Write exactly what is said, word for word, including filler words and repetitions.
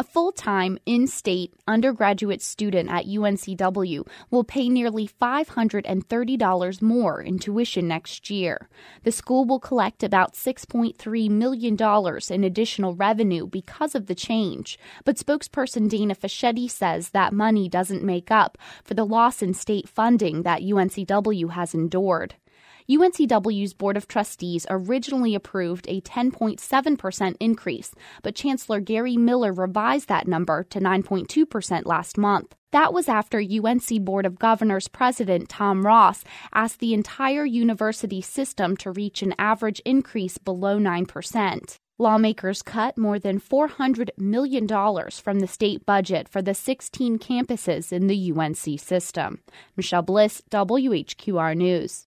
A full-time, in-state undergraduate student at U N C W will pay nearly five hundred thirty dollars more in tuition next year. The school will collect about six point three million dollars in additional revenue because of the change, but spokesperson Dana Fischetti says that money doesn't make up for the loss in state funding that U N C W has endured. U N C W's Board of Trustees originally approved a ten point seven percent increase, but Chancellor Gary Miller revised that number to nine point two percent last month. That was after U N C Board of Governors President Tom Ross asked the entire university system to reach an average increase below nine percent. Lawmakers cut more than four hundred million dollars from the state budget for the sixteen campuses in the U N C system. Michelle Bliss, W H Q R News.